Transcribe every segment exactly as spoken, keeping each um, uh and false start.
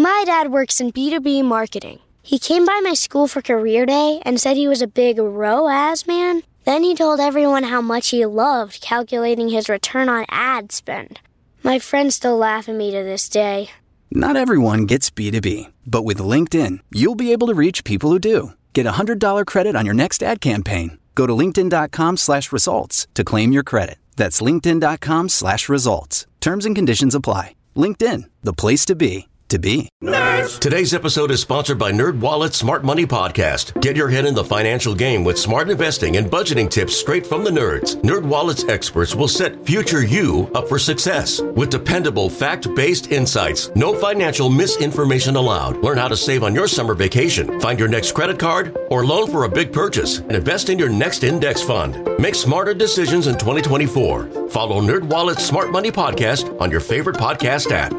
My dad works in B two B marketing. He came by my school for career day and said he was a big R O A S man. Then he told everyone how much he loved calculating his return on ad spend. My friends still laugh at me to this day. Not everyone gets B two B, but with LinkedIn, you'll be able to reach people who do. Get a one hundred dollars credit on your next ad campaign. Go to linkedin.com slash results to claim your credit. That's linkedin.com slash results. Terms and conditions apply. LinkedIn, the place to be, to be. Nerds! Today's episode is sponsored by NerdWallet's Smart Money Podcast. Get your head in the financial game with smart investing and budgeting tips straight from the nerds. NerdWallet's experts will set future you up for success with dependable, fact-based insights. No financial misinformation allowed. Learn how to save on your summer vacation, find your next credit card, or loan for a big purchase, and invest in your next index fund. Make smarter decisions in twenty twenty-four. Follow NerdWallet's Smart Money Podcast on your favorite podcast app.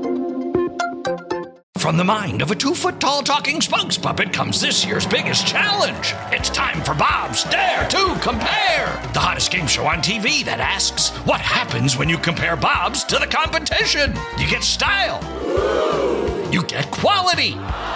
From the mind of a two-foot-tall talking spokes puppet comes this year's biggest challenge. It's time for Bob's Dare to Compare, the hottest game show on T V that asks, what happens when you compare Bob's to the competition? You get style. You get quality.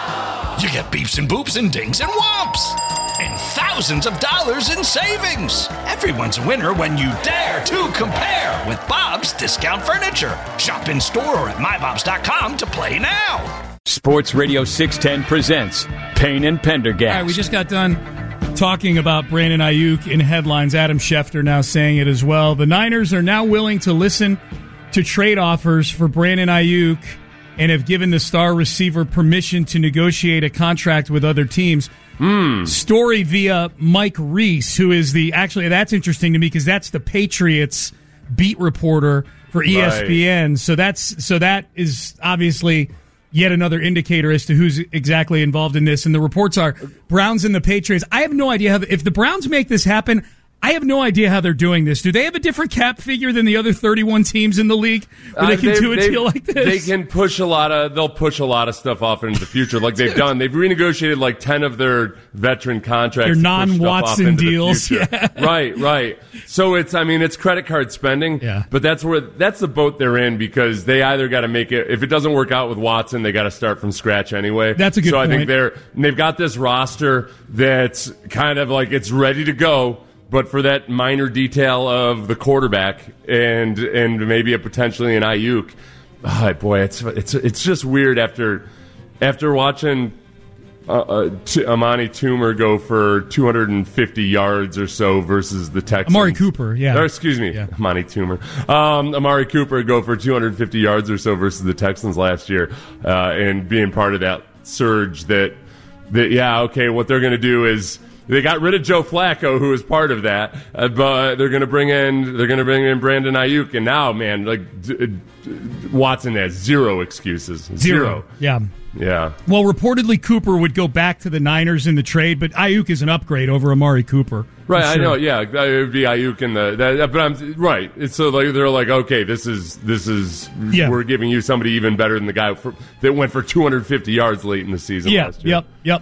You get beeps and boops and dings and whomps. And thousands of dollars in savings. Everyone's a winner when you dare to compare with Bob's Discount Furniture. Shop in store or at my bobs dot com to play now. Sports Radio six ten presents Payne and Pendergast. All right, we just got done talking about Brandon Ayuk in headlines. Adam Schefter now saying it as well. The Niners are now willing to listen to trade offers for Brandon Ayuk and have given the star receiver permission to negotiate a contract with other teams. Mm. Story via Mike Reese, who is the, actually, that's interesting to me because that's the Patriots beat reporter for E S P N. Right. So that's, so that is obviously yet another indicator as to who's exactly involved in this. And the reports are Browns and the Patriots. I have no idea how, if the Browns make this happen, I have no idea how they're doing this. Do they have a different cap figure than the other thirty-one teams in the league where they can uh, do a deal like this? They can push a lot of, they'll push a lot of stuff off into the future like they've done. They've renegotiated like ten of their veteran contracts. Their non-Watson deals. Yeah. Right, right. So it's, I mean, it's credit card spending, yeah. But that's where, that's the boat they're in because they either got to make it, if it doesn't work out with Watson, they got to start from scratch anyway. That's a good so point. So I think they're, they've got this roster that's kind of like it's ready to go. But for that minor detail of the quarterback and and maybe a potentially an Ayuk, oh, boy, it's it's it's just weird after after watching uh, uh, T- Amani Toomer go for two hundred fifty yards or so versus the Texans. Amari Cooper, yeah. Or, excuse me, yeah. Amani Toomer. Um, Amari Cooper go for two hundred fifty yards or so versus the Texans last year, uh, and being part of that surge that that yeah, okay, what they're going to do is. They got rid of Joe Flacco, who was part of that, uh, but they're going to bring in they're going to bring in Brandon Ayuk, and now, man, like d- d- Watson has zero excuses. Zero. Zero. Yeah. Yeah. Well, reportedly Cooper would go back to the Niners in the trade, but Ayuk is an upgrade over Amari Cooper. Right, sure. I know. Yeah, it would be Ayuk in the. That, but I'm right. It's so like they're like, okay, this is this is yeah. we're giving you somebody even better than the guy for, that went for two hundred fifty yards late in the season. Yeah. Last year. Yep. Yep.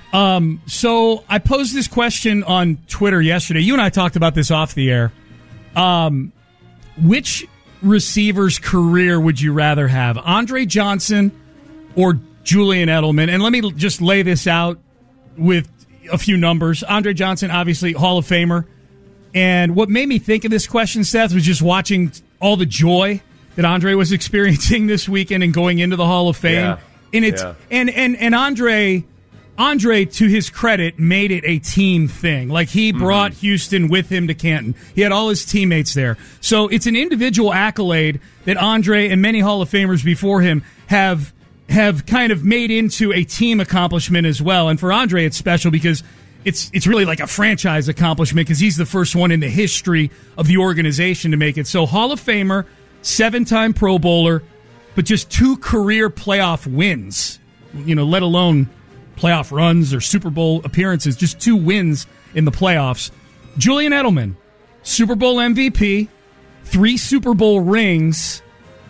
Um, so I posed this question on Twitter yesterday. You and I talked about this off the air. Um, which receiver's career would you rather have, Andre Johnson or Julian Edelman? And let me just lay this out with a few numbers. Andre Johnson, obviously Hall of Famer. And what made me think of this question, Seth, was just watching all the joy that Andre was experiencing this weekend and going into the Hall of Fame. Yeah. And it's yeah. and, and, and Andre Andre, to his credit, made it a team thing. Like, he brought mm-hmm. Houston with him to Canton. He had all his teammates there. So it's an individual accolade that Andre and many Hall of Famers before him have have kind of made into a team accomplishment as well. And for Andre, it's special because it's it's really like a franchise accomplishment because he's the first one in the history of the organization to make it. So Hall of Famer, seven-time Pro Bowler, but just two career playoff wins, you know, let alone playoff runs or Super Bowl appearances, just two wins in the playoffs. Julian Edelman, Super Bowl M V P, three Super Bowl rings,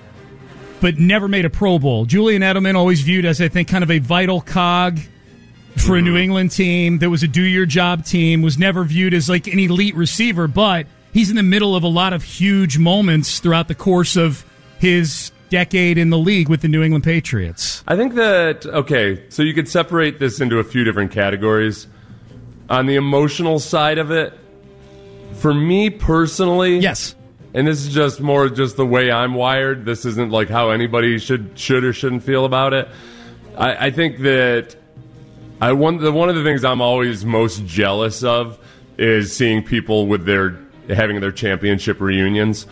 but never made a Pro Bowl. Julian Edelman always viewed as, I think, kind of a vital cog for a New England team that was a do-your-job team, was never viewed as like an elite receiver, but he's in the middle of a lot of huge moments throughout the course of his decade in the league with the New England Patriots. I think that, okay, so you could separate this into a few different categories. On the emotional side of it, for me personally, yes, and this is just more just the way I'm wired. This isn't like how anybody should should or shouldn't feel about it. I, I think that I one the one of the things I'm always most jealous of is seeing people with their having their championship reunions,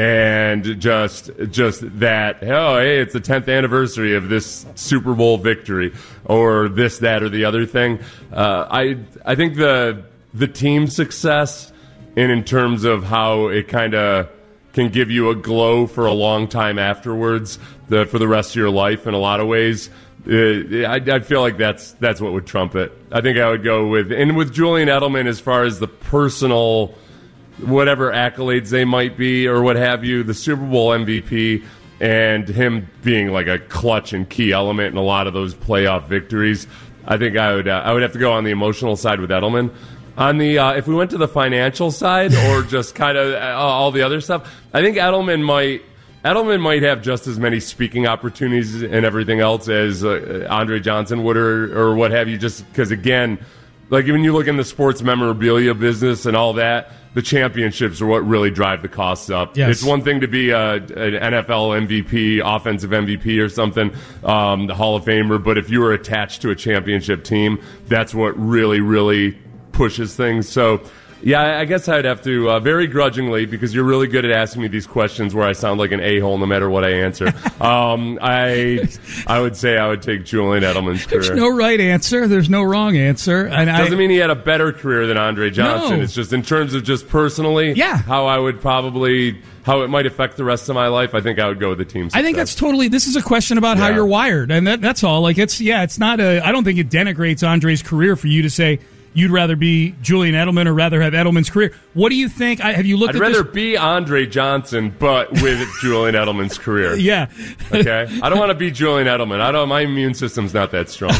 and just just that, oh, hey, it's the tenth anniversary of this Super Bowl victory, or this, that, or the other thing. Uh, I I think the the team success, and in terms of how it kind of can give you a glow for a long time afterwards, the, for the rest of your life in a lot of ways, uh, I, I feel like that's that's what would trump it. I think I would go with, and with Julian Edelman as far as the personal, whatever accolades they might be or what have you, the Super Bowl M V P and him being like a clutch and key element in a lot of those playoff victories. I think I would uh, I would have to go on the emotional side with Edelman. On the uh, if we went to the financial side or just kind of uh, all the other stuff, I think Edelman might Edelman might have just as many speaking opportunities and everything else as uh, Andre Johnson would, or, or what have you. Just because, again, like when you look in the sports memorabilia business and all that, the championships are what really drive the costs up. Yes. It's one thing to be a, an N F L M V P, offensive M V P or something, um, the Hall of Famer, but if you were attached to a championship team, that's what really, really pushes things. So, yeah, I guess I'd have to, uh, very grudgingly, because you're really good at asking me these questions where I sound like an a-hole no matter what I answer. um, I I would say I would take Julian Edelman's career. There's no right answer. There's no wrong answer. And Doesn't I, mean he had a better career than Andre Johnson. No. It's just in terms of just personally, Yeah. how I would probably, how it might affect the rest of my life. I think I would go with the team success. I think that's totally, this is a question about how Yeah. you're wired. And that, that's all. Like, it's, yeah, it's not a, I don't think it denigrates Andre's career for you to say, you'd rather be Julian Edelman or rather have Edelman's career. What do you think? I, have you looked I'd at rather this? be Andre Johnson, but with Julian Edelman's career. Yeah. Okay? I don't want to be Julian Edelman. I don't. My immune system's not that strong.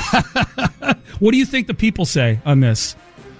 What do you think the people say on this?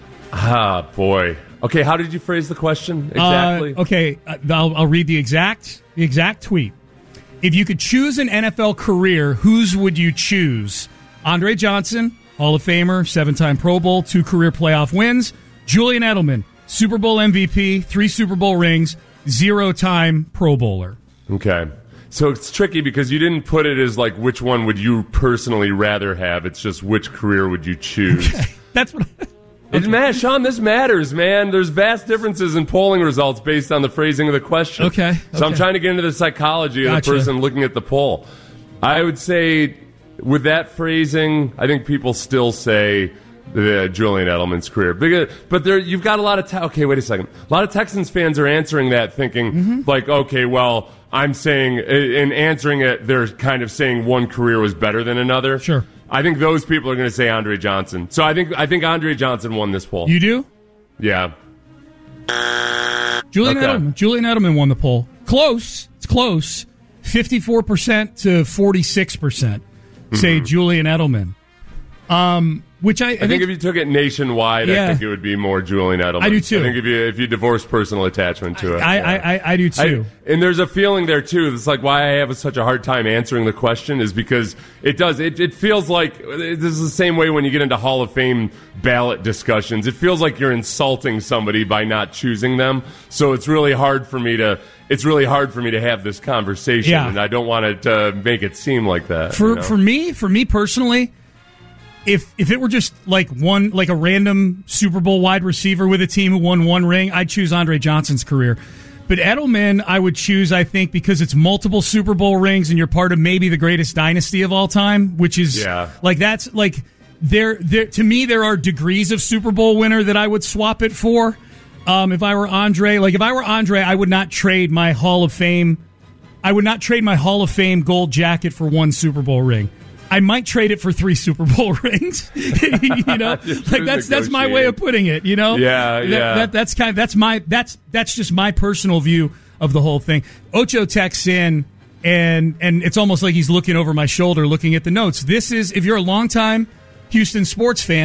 Ah, boy. Okay, how did you phrase the question exactly? Uh, okay, uh, I'll, I'll read the exact the exact tweet. If you could choose an N F L career, whose would you choose? Andre Johnson, Hall of Famer, seven-time Pro Bowl, two career playoff wins. Julian Edelman, Super Bowl M V P, three Super Bowl rings, zero-time Pro Bowler. Okay. So it's tricky because you didn't put it as like which one would you personally rather have. It's just which career would you choose. Okay. That's what It matters, Sean, this matters, man. There's vast differences in polling results based on the phrasing of the question. Okay. So I'm okay. trying to get into the psychology of Gotcha. the person looking at the poll. I would say with that phrasing, I think people still say the Julian Edelman's career. Because, but there, you've got a lot of... Te- okay, wait a second. A lot of Texans fans are answering that thinking, Mm-hmm. like, okay, well, I'm saying... In answering it, they're kind of saying one career was better than another. Sure. I think those people are going to say Andre Johnson. So I think I think Andre Johnson won this poll. You do? Yeah. Julian Okay. Edelman. Julian Edelman won the poll. Close. It's close. fifty-four percent to forty-six percent say Mm-hmm. Julian Edelman. Um, which I, I, I think if you took it nationwide, Yeah. I think it would be more Julian Edelman. I do too. I think if you if you divorce personal attachment to it, I, yeah. I, I, I do too. I, and there's a feeling there too. It's like why I have such a hard time answering the question is because it does. It, it feels like this is the same way when you get into Hall of Fame ballot discussions. It feels like you're insulting somebody by not choosing them. So it's really hard for me to. It's really hard for me to have this conversation, Yeah. and I don't want it to make it seem like that. For you know? for me, for me personally, if if it were just like one like a random Super Bowl wide receiver with a team who won one ring, I'd choose Andre Johnson's career. But Edelman, I would choose, I think, because it's multiple Super Bowl rings and you're part of maybe the greatest dynasty of all time, which is Yeah. like that's like there there to me there are degrees of Super Bowl winner that I would swap it for. Um, if I were Andre, like if I were Andre, I would not trade my Hall of Fame. I would not trade my Hall of Fame gold jacket for one Super Bowl ring. I might trade it for three Super Bowl rings. you know, like that's that's my way of putting it. You know, Yeah, That- yeah. That, that's kind of that's my that's that's just my personal view of the whole thing. Ocho texts in, and and it's almost like he's looking over my shoulder, looking at the notes. This is if you're a longtime Houston sports fan.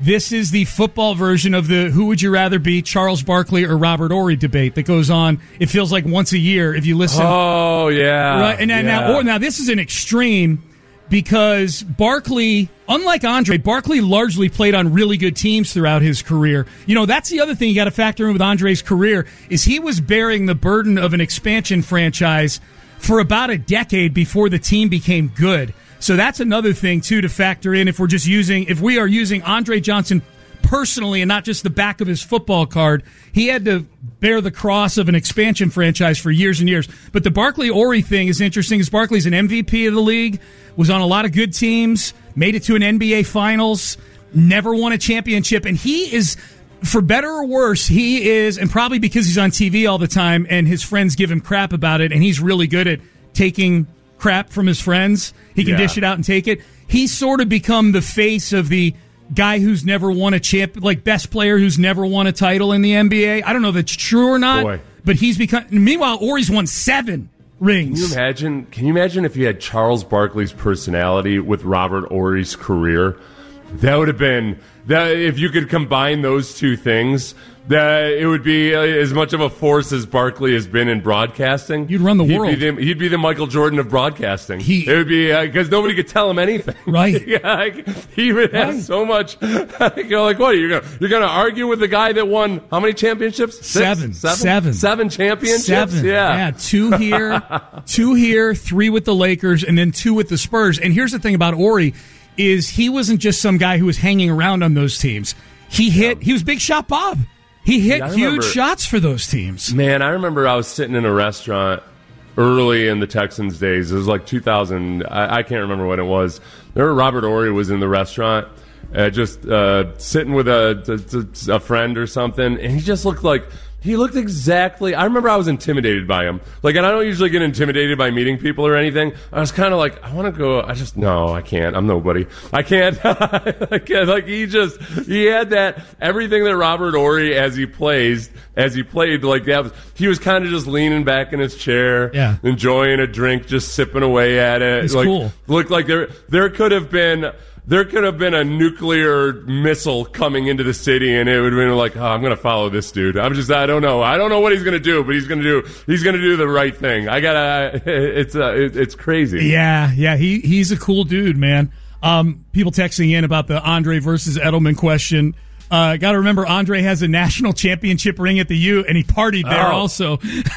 This is the football version of the who would you rather be, Charles Barkley or Robert Horry debate that goes on. It feels like once a year if you listen. Oh yeah, right. And now, yeah. now, or, now this is an extreme because Barkley, unlike Andre, Barkley largely played on really good teams throughout his career. You know, that's the other thing you got to factor in with Andre's career is he was bearing the burden of an expansion franchise for about a decade before the team became good. So that's another thing, too, to factor in if we're just using, if we are using Andre Johnson personally and not just the back of his football card. He had to bear the cross of an expansion franchise for years and years. But the Barkley-Horry thing is interesting because Barkley's an M V P of the league, was on a lot of good teams, made it to an N B A Finals, never won a championship, and he is, for better or worse, he is, and probably because he's on T V all the time and his friends give him crap about it, and he's really good at taking crap from his friends. He can yeah. dish it out and take it. He's sort of become the face of the guy who's never won a champ, like best player who's never won a title in the N B A. I don't know if that's true or not, Boy. but he's become. Meanwhile, Horry's won seven rings. Can you imagine? Can you imagine if you had Charles Barkley's personality with Robert Horry's career? That would have been that. If you could combine those two things, that it would be uh, as much of a force as Barkley has been in broadcasting. You'd run the he'd world. Be the, he'd be the Michael Jordan of broadcasting. He, it would be because uh, nobody could tell him anything. Right. yeah, like, he would have right. so much. You know, like what? You're gonna you're gonna argue with the guy that won how many championships? Six? Seven. Seven. Seven. Seven championships. Seven. Yeah. Yeah. Two here, two here, three with the Lakers, and then two with the Spurs. And here's the thing about Horry is he wasn't just some guy who was hanging around on those teams. He hit. Yeah. He was Big Shot Bob. He hit yeah, huge shots for those teams. Man, I remember I was sitting in a restaurant early in the Texans days. It was like two thousand. I, I can't remember when it was. There, Robert Horry was in the restaurant, uh, just uh, sitting with a, a, a friend or something, and he just looked like. He looked exactly... I remember I was intimidated by him. Like, and I don't usually get intimidated by meeting people or anything. I was kind of like, I want to go... I just... No, I can't. I'm nobody. I can't. I can't. Like, he just... He had that... Everything that Robert Horry, as he plays... As he played, like, that was... He was kind of just leaning back in his chair. Yeah. Enjoying a drink, just sipping away at it. It's like, cool. Looked like there... There could have been... There could have been a nuclear missile coming into the city, and it would have been like, oh, I'm going to follow this dude. I'm just, I don't know. I don't know what he's going to do, but he's going to do, he's going to do the right thing. I gotta, it's, uh, it, it's crazy. Yeah, yeah, he he's a cool dude, man. Um, people texting in about the Andre versus Edelman question. Uh, got to remember, Andre has a national championship ring at the U, and he partied there oh. also.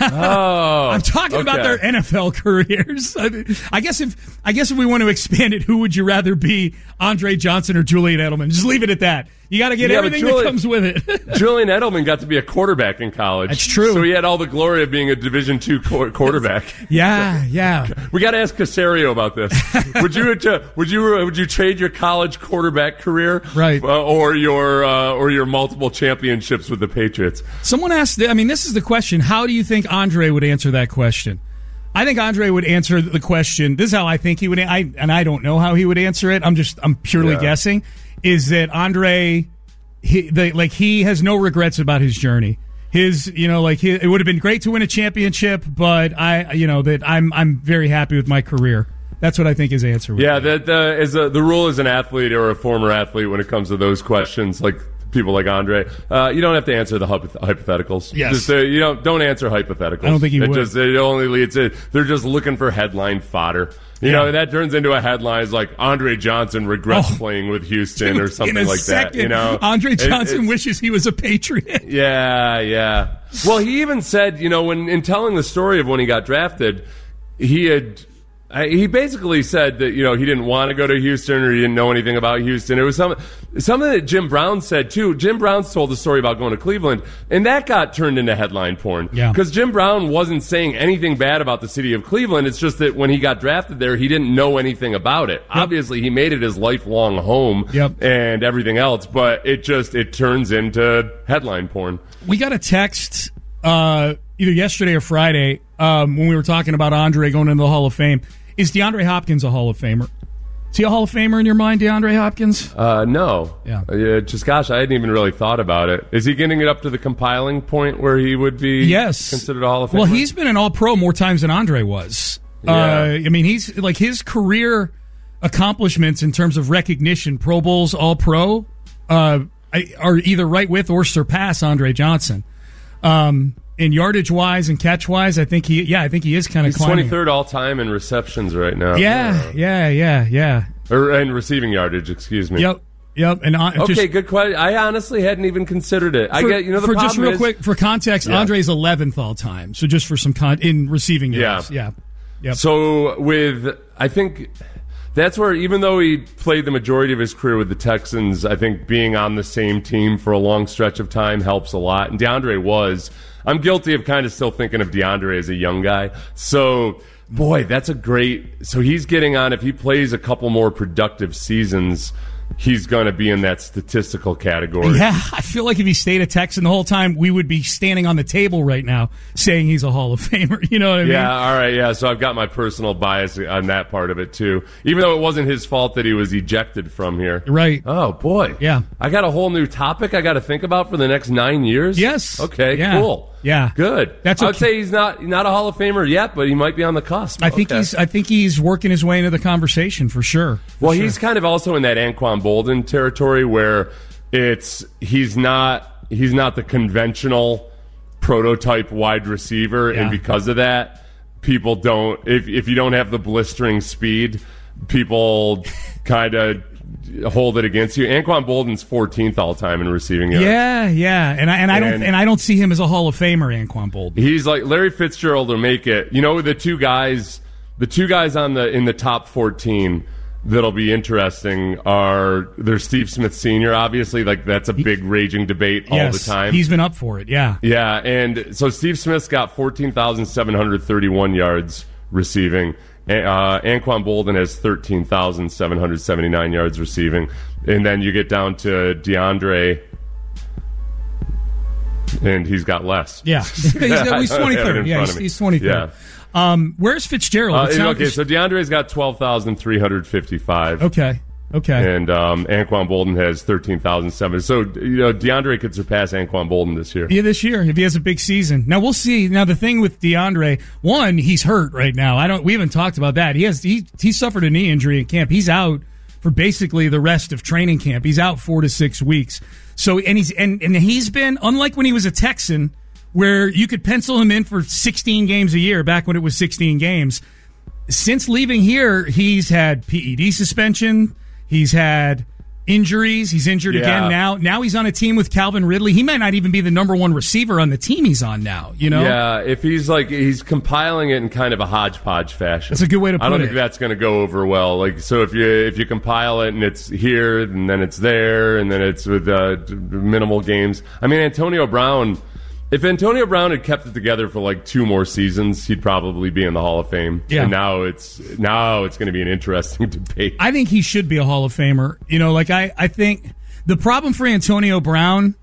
oh, I'm talking okay. about their N F L careers. I guess if I guess if we want to expand it, who would you rather be, Andre Johnson or Julian Edelman? Just leave it at that. You got to get yeah, everything Julian, that comes with it. Julian Edelman got to be a quarterback in college. That's true. So he had all the glory of being a Division two qu- quarterback. yeah, yeah. We got to ask Caserio about this. would you uh, would you would you trade your college quarterback career, right, uh, or your uh, or your multiple championships with the Patriots? Someone asked. I mean, this is the question. How do you think Andre would answer that question? I think Andre would answer the question. This is how I think he would. I and I don't know how he would answer it. I'm just. I'm purely yeah. guessing. Is that Andre? He the, like he has no regrets about his journey. His, you know, like he, it would have been great to win a championship, but I, you know, that I'm I'm very happy with my career. That's what I think his answer would yeah, be. Yeah, the is a, the rule as an athlete or a former athlete when it comes to those questions, like people like Andre, uh, you don't have to answer the hypotheticals. Yes, just, uh, you don't don't answer hypotheticals. I don't think you it would. Just, it only leads to they're just looking for headline fodder. You yeah. know, that turns into a headline is like Andre Johnson regrets oh, playing with Houston dude, or something like second, that. You know, Andre Johnson it, wishes he was a Patriot. Yeah, yeah. Well, he even said, you know, when in telling the story of when he got drafted, he had. He basically said that, you know, he didn't want to go to Houston or he didn't know anything about Houston. It was some, something that Jim Brown said, too. Jim Brown's told the story about going to Cleveland, and that got turned into headline porn. Yeah. Because Jim Brown wasn't saying anything bad about the city of Cleveland. It's just that when he got drafted there, he didn't know anything about it. Yep. Obviously, he made it his lifelong home yep. and everything else, but it just, it turns into headline porn. We got a text uh, either yesterday or Friday um, when we were talking about Andre going into the Hall of Fame. Is DeAndre Hopkins a Hall of Famer? Is he a Hall of Famer in your mind, DeAndre Hopkins? Uh, no. Yeah. Uh, just, gosh, I hadn't even really thought about it. Is he getting it up to the compiling point where he would be yes. considered a Hall of Famer? Well, he's been an All-Pro more times than Andre was. Yeah. Uh, I mean, he's like his career accomplishments in terms of recognition, Pro Bowls, All-Pro, uh, are either right with or surpass Andre Johnson. Um, in yardage wise and catch wise, I think he, yeah, I think he is kind of He's climbing. twenty-third all time in receptions right now. Yeah, yeah, yeah, yeah. Or and receiving yardage, excuse me. Yep, yep. And uh, okay, just, good question. I honestly hadn't even considered it. For, I get you know the for problem just real is, quick for context, yeah. Andre's eleventh all time. So just for some con in receiving yards, yeah, yeah. Yep. So with I think. That's where, even though he played the majority of his career with the Texans, I think being on the same team for a long stretch of time helps a lot. And DeAndre was. I'm guilty of kind of still thinking of DeAndre as a young guy. So, boy, that's a great. So he's getting on. If he plays a couple more productive seasons, he's going to be in that statistical category. Yeah, I feel like if he stayed a Texan the whole time, we would be standing on the table right now saying he's a Hall of Famer. You know what I mean? Yeah, all right, yeah. So I've got my personal bias on that part of it, too. Even though it wasn't his fault that he was ejected from here. Right. Oh, boy. Yeah. I got a whole new topic I got to think about for the next nine years? Yes. Okay, yeah. cool. Yeah. Good. That's I would okay. say he's not not a Hall of Famer yet, but he might be on the cusp. I think okay. he's I think he's working his way into the conversation for sure. For well, sure. he's kind of also in that Anquan Bolden territory where it's he's not he's not the conventional prototype wide receiver, Yeah. and because of that, people don't if if you don't have the blistering speed, people kind of hold it against you. Anquan Bolden's fourteenth all time in receiving yards. Yeah, yeah, and I and I don't And- and I don't see him as a Hall of Famer, Anquan Bolden. He's like Larry Fitzgerald will make it. You know, the two guys, the two guys on the in the top fourteen that'll be interesting are there's Steve Smith Senior Obviously, like that's a big raging debate all Yes, the time. he's been up for it. Yeah, Yeah, and so Steve Smith's got fourteen thousand seven hundred thirty-one yards receiving. Uh, Anquan Bolden has thirteen thousand seven hundred seventy-nine yards receiving. And then you get down to DeAndre, and he's got less. yeah. he's, he's I don't have it twenty-third. in Yeah, front he's, of me. he's twenty-third. Yeah. Um, where's Fitzgerald? Uh, It sounds- okay, so DeAndre's got twelve thousand three hundred fifty-five. okay, okay. And um, Anquan Bolden has thirteen thousand seven. So, you know, DeAndre could surpass Anquan Bolden this year. Yeah, this year if he has a big season. Now we'll see. Now the thing with DeAndre, one, he's hurt right now. I don't. We haven't talked about that. He has he he suffered a knee injury in camp. He's out for basically the rest of training camp. He's out four to six weeks. So and he's and and he's been unlike when he was a Texan, where you could pencil him in for sixteen games a year. Back when it was sixteen games. Since leaving here, he's had P E D suspension. He's had injuries. He's injured Yeah. again now. Now he's on a team with Calvin Ridley. He might not even be the number one receiver on the team he's on now, you know? Yeah, if he's like he's compiling it in kind of a hodgepodge fashion. That's a good way to I don't put think it. that's going to go over well. Like, so if you if you compile it and it's here and then it's there and then it's with uh, d- minimal games. I mean, Antonio Brown. If Antonio Brown had kept it together for like two more seasons, he'd probably be in the Hall of Fame. Yeah. And now it's now it's going to be an interesting debate. I think he should be a Hall of Famer. You know, like I, I think the problem for Antonio Brown,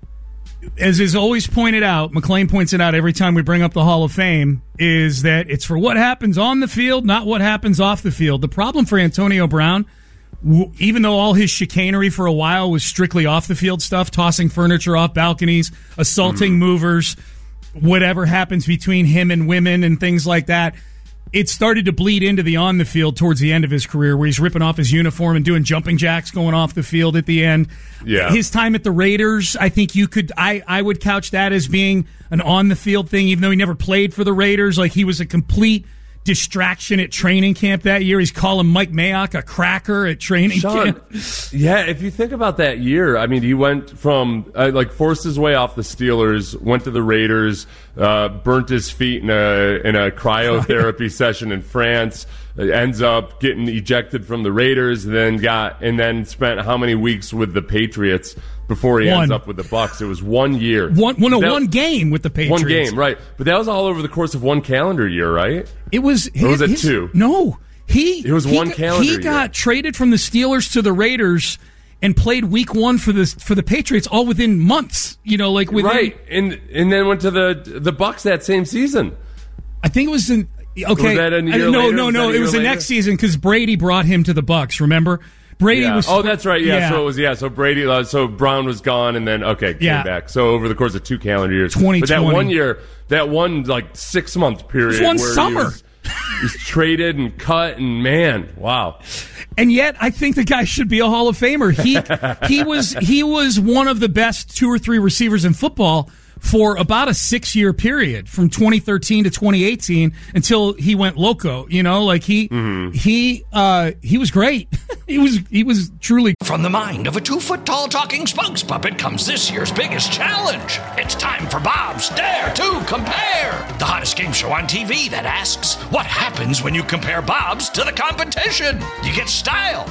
as is always pointed out, McClain points it out every time we bring up the Hall of Fame, is that it's for what happens on the field, not what happens off the field. The problem for Antonio Brown, w- even though all his chicanery for a while was strictly off the field stuff, tossing furniture off balconies, assaulting Mm-hmm. movers, whatever happens between him and women and things like that, it started to bleed into the on the field towards the end of his career, where he's ripping off his uniform and doing jumping jacks going off the field at the end. Yeah. His time at the Raiders, I think you could I, I would couch that as being an on the field thing, even though he never played for the Raiders. Like, he was a complete distraction at training camp that year. He's calling Mike Mayock a cracker at training Sean, camp. yeah, if you think about that year, I mean, he went from, uh, like, forced his way off the Steelers, went to the Raiders, uh, burnt his feet in a, in a cryotherapy session in France, uh, ends up getting ejected from the Raiders, then got, and then spent how many weeks with the Patriots before he One. ends up with the Bucs? It was one year. One, well, no, That- one game with the Patriots. One game, right. But that was all over the course of one calendar year, right? It was. Or was it his- two? No, he. It was he one got, calendar He year. got traded from the Steelers to the Raiders and played Week One for the for the Patriots, all within months. You know, like within, Right, and and then went to the the Bucs that same season. I think it was in. Okay, Was that a year I- no, later? no, Was no. that a It year was the later? next season because Brady brought him to the Bucs. Remember, Brady Yeah. was. Oh, that's right. Yeah. So it was. Yeah. So Brady. Uh, so Brown was gone, and then okay, came Yeah. back. So over the course of two calendar years, twenty but that twenty. one year, that one like six month period, It was one where he summer. was- he's traded and cut, and man, wow. And yet, I think the guy should be a Hall of Famer. He he was he was one of the best two or three receivers in football for about a six-year period, from twenty thirteen to twenty eighteen, until he went loco. You know, like he mm-hmm. he uh, he was great. he was he was truly. From the mind of a two-foot-tall talking spokes puppet comes this year's biggest challenge. It's time for Bob's Dare to Compare, the hottest game show on T V that asks, what happens when you compare Bob's to the competition? You get style.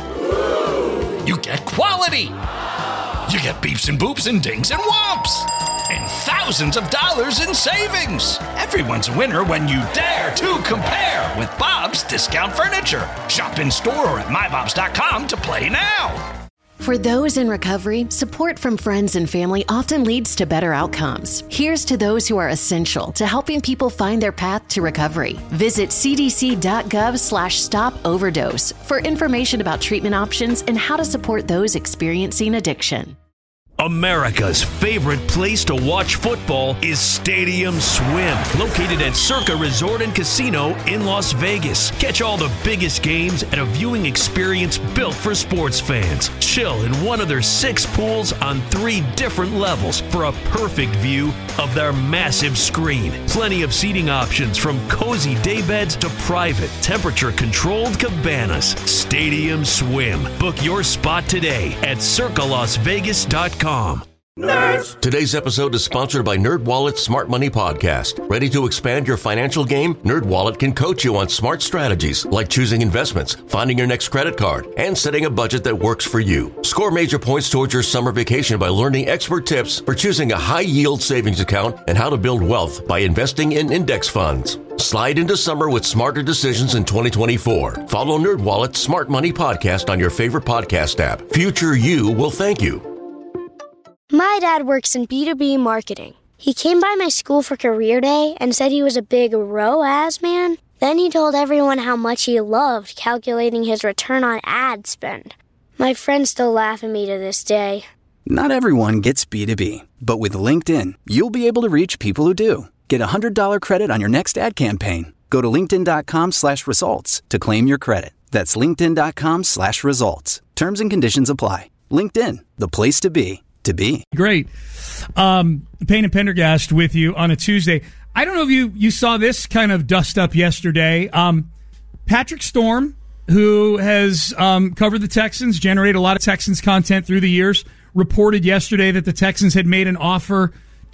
You get quality. You get beeps and boops and dings and whomps. And thousands of dollars in savings. Everyone's a winner when you dare to compare with Bob's Discount Furniture. Shop in store or at my bobs dot com to play now. For those in recovery, support from friends and family often leads to better outcomes. Here's to those who are essential to helping people find their path to recovery. Visit cdc.gov slash stop overdose for information about treatment options and how to support those experiencing addiction. America's favorite place to watch football is Stadium Swim, located at Circa Resort and Casino in Las Vegas. Catch all the biggest games at a viewing experience built for sports fans. Chill in one of their six pools on three different levels for a perfect view of their massive screen. Plenty of seating options, from cozy daybeds to private, temperature-controlled cabanas. Stadium Swim. Book your spot today at circa las vegas dot com. Nerds. Today's episode is sponsored by NerdWallet's Smart Money Podcast. Ready to expand your financial game? NerdWallet can coach you on smart strategies like choosing investments, finding your next credit card, and setting a budget that works for you. Score major points towards your summer vacation by learning expert tips for choosing a high-yield savings account and how to build wealth by investing in index funds. Slide into summer with smarter decisions in twenty twenty-four. Follow NerdWallet's Smart Money Podcast on your favorite podcast app. Future you will thank you. My dad works in B two B marketing. He came by my school for career day and said he was a big R O A S man. Then he told everyone how much he loved calculating his return on ad spend. My friends still laugh at me to this day. Not everyone gets B two B, but with LinkedIn, you'll be able to reach people who do. Get a one hundred dollars credit on your next ad campaign. Go to linkedin.com slash results to claim your credit. That's linkedin.com slash results. Terms and conditions apply. LinkedIn, the place to be. To be. Great. Um, Payne and Pendergast with you on a Tuesday. I don't know if you, you saw this kind of dust up yesterday. Um, Patrick Storm, who has um, covered the Texans, generated a lot of Texans content through the years, reported yesterday that the Texans had made an offer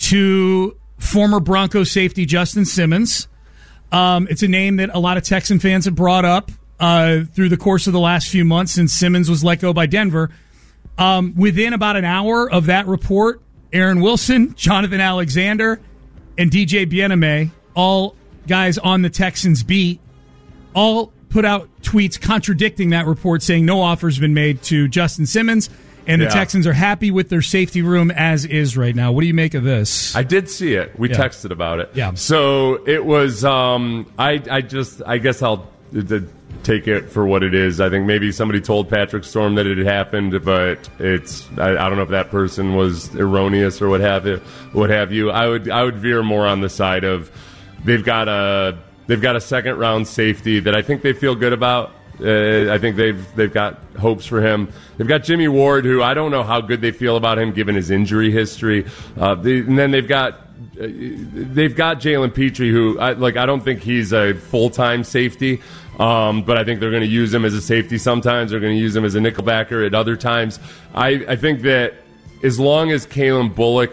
to former Broncos safety Justin Simmons. Um, it's a name that a lot of Texan fans have brought up uh, through the course of the last few months since Simmons was let go by Denver. Um, within about an hour of that report, Aaron Wilson, Jonathan Alexander, and D J Bieneme, all guys on the Texans beat, all put out tweets contradicting that report, saying no offer's been made to Justin Simmons, and the yeah. Texans are happy with their safety room as is right now. What do you make of this? I did see it. We yeah. texted about it. Yeah. So it was, um, I, I just, I guess I'll the, take it for what it is. I think maybe somebody told Patrick Storm that it had happened, but it's I, I don't know if that person was erroneous or what have you. What have you? I would I would veer more on the side of they've got a they've got a second round safety that I think they feel good about. Uh, I think they've they've got hopes for him. They've got Jimmy Ward, who I don't know how good they feel about him given his injury history. Uh, they, and then they've got. They've got Jalen Petrie, who I, like I don't think he's a full time safety, um, but I think they're going to use him as a safety sometimes. They're going to use him as a nickelbacker at other times. I, I think that as long as Kalen Bullock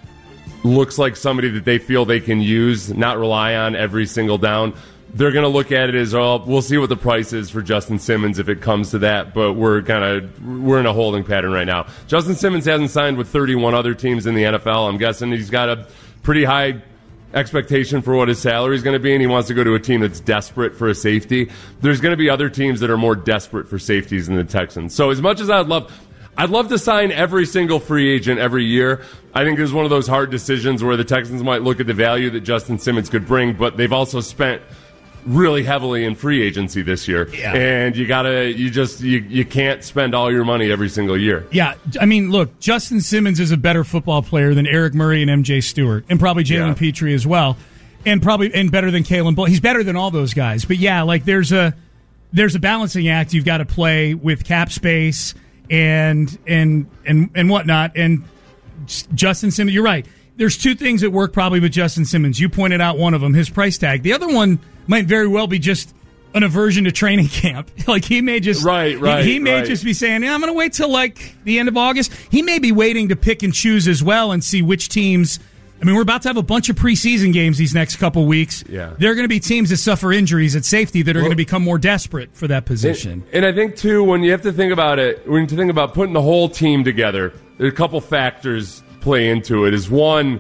looks like somebody that they feel they can use, not rely on every single down, they're going to look at it as, oh, we'll see what the price is for Justin Simmons if it comes to that, but we're kind of we're in a holding pattern right now. Justin Simmons hasn't signed with thirty-one other teams in the N F L. I'm guessing he's got a pretty high expectation for what his salary is going to be, and he wants to go to a team that's desperate for a safety. There's going to be other teams that are more desperate for safeties than the Texans. So as much as I'd love, I'd love to sign every single free agent every year. I think there's one of those hard decisions where the Texans might look at the value that Justin Simmons could bring, but they've also spent really heavily in free agency this year. Yeah. And you gotta, you just, you, you can't spend all your money every single year. Yeah. I mean, look, Justin Simmons is a better football player than Eric Murray and M J Stewart, and probably Jalen yeah. Petrie as well. and probably and better than Kalen Bullock. He's better than all those guys. But yeah, like there's a there's a balancing act you've got to play with cap space and and and and whatnot. And Justin Simmons, you're right. There's two things that work probably with Justin Simmons. You pointed out one of them, his price tag. The other one might very well be just an aversion to training camp. Like he may just right, right, he, he may right. just be saying, yeah, I'm going to wait till like the end of August. He may be waiting to pick and choose as well and see which teams. I mean, we're about to have a bunch of preseason games these next couple weeks. Yeah. There are going to be teams that suffer injuries at safety that are well, going to become more desperate for that position. And, and I think too, when you have to think about it, when you think about putting the whole team together, there's a couple factors play into it. Is one,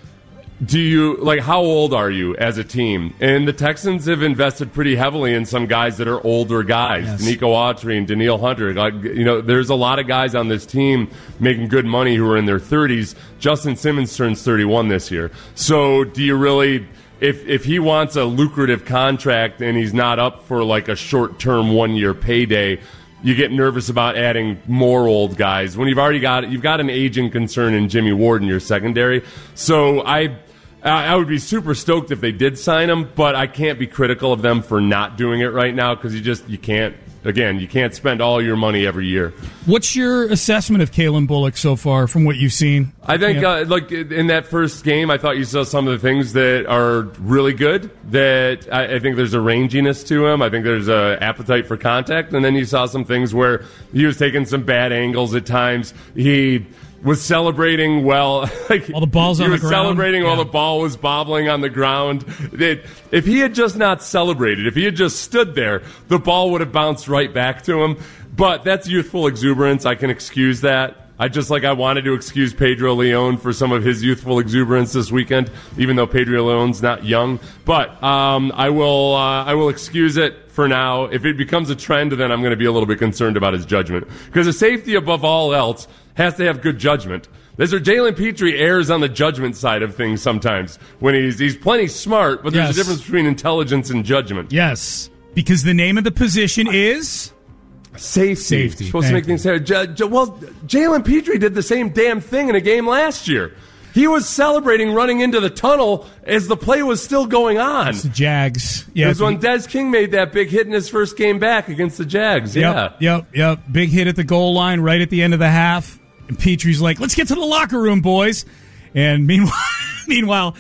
do you like how old are you as a team? And the Texans have invested pretty heavily in some guys that are older guys, yes. Nico Autry and Danielle Hunter. Like, you know, there's a lot of guys on this team making good money who are in their thirties. Justin Simmons turns thirty-one this year. So do you really, if if he wants a lucrative contract and he's not up for like a short-term one-year payday, you get nervous about adding more old guys when you've already got you've got an aging concern in Jimmy Ward in your secondary. So I I would be super stoked if they did sign him, but I can't be critical of them for not doing it right now because you just you can't. Again, you can't spend all your money every year. What's your assessment of Kalen Bullock so far from what you've seen? I think, yeah. uh, like in that first game, I thought you saw some of the things that are really good. That I, I think there's a ranginess to him. I think there's a appetite for contact, and then you saw some things where he was taking some bad angles at times. He was celebrating well. Like, while the ball's on the ground. He was celebrating yeah. while the ball was bobbling on the ground. It, if he had just not celebrated, if he had just stood there, the ball would have bounced right back to him. But that's youthful exuberance. I can excuse that. I just like I wanted to excuse Pedro Leon for some of his youthful exuberance this weekend, even though Pedro Leon's not young. But um, I will uh, I will excuse it for now. If it becomes a trend, then I'm going to be a little bit concerned about his judgment. Because a safety, above all else, has to have good judgment. There's where Jalen Petrie errs on the judgment side of things sometimes. When he's he's plenty smart, but there's yes. a difference between intelligence and judgment. Yes, because the name of the position is safety. Safety. Supposed Thank to make things fair. J- J- well, Jalen Petrie did the same damn thing in a game last year. He was celebrating running into the tunnel as the play was still going on. It's the Jags. Yeah, it was when Des King made that big hit in his first game back against the Jags. Yep, yeah. Yep, yep. Big hit at the goal line right at the end of the half. And Petrie's like, let's get to the locker room, boys. And meanwhile, meanwhile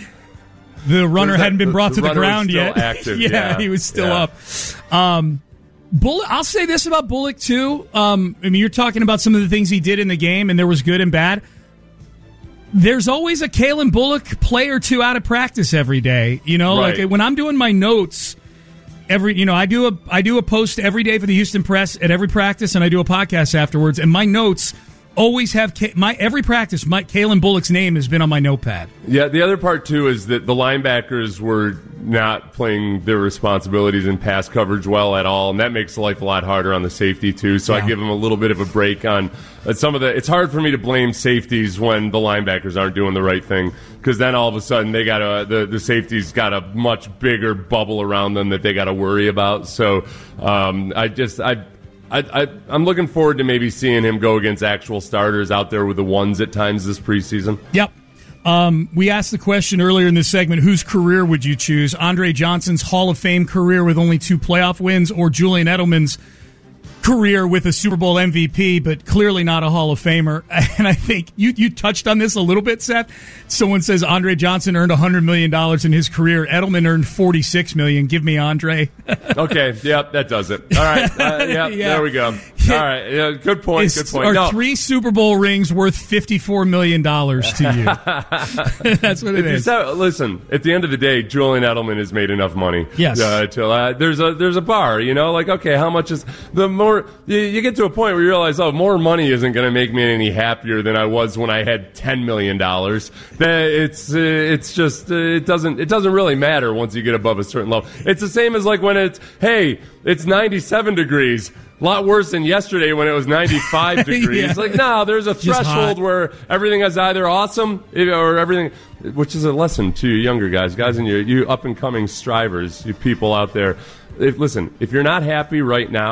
the runner hadn't been brought the, to the ground yet. Active, yeah, yeah, he was still yeah. up. Um, Bullock, I'll say this about Bullock, too. Um, I mean, you're talking about some of the things he did in the game, and there was good and bad. There's always a Kalen Bullock play or two out of practice every day. You know, right. like when I'm doing my notes, every you know, I do a I do a post every day for the Houston Press at every practice, and I do a podcast afterwards. And my notes always have K- my every practice. My Kalen Bullock's name has been on my notepad. Yeah, the other part too is that the linebackers were not playing their responsibilities in pass coverage well at all, and that makes life a lot harder on the safety too. So yeah. I give them a little bit of a break on uh, some of the. It's hard for me to blame safeties when the linebackers aren't doing the right thing, because then all of a sudden they got a the the safeties got a much bigger bubble around them that they got to worry about. So um, I just I. I, I, I'm looking forward to maybe seeing him go against actual starters out there with the ones at times this preseason. Yep. Um, we asked the question earlier in this segment, whose career would you choose? Andre Johnson's Hall of Fame career with only two playoff wins, or Julian Edelman's career with a Super Bowl M V P, but clearly not a Hall of Famer? And I think you, you touched on this a little bit, Seth. Someone says Andre Johnson earned one hundred million dollars in his career. Edelman earned forty-six million dollars. Give me Andre. Okay, yep, that does it. All right, uh, yep, yeah, there we go. All right, yeah, good point, Is, good point. Are no. three Super Bowl rings worth fifty-four million dollars to you? That's what it if is. You said, listen, at the end of the day, Julian Edelman has made enough money. Yes. Uh, to, uh, there's a there's a bar, you know, like, okay, how much is the more you, you get to a point where you realize, oh, more money isn't going to make me any happier than I was when I had ten million dollars. That it's uh, it's just uh, it doesn't it doesn't really matter once you get above a certain level. It's the same as like when it's hey, it's ninety-seven degrees. A lot worse than yesterday when it was ninety-five degrees. Yeah. Like, no, there's a threshold where everything is either awesome or everything, which is a lesson to you younger guys, guys and you, you up-and-coming strivers, you people out there. If, listen, if you're not happy right now,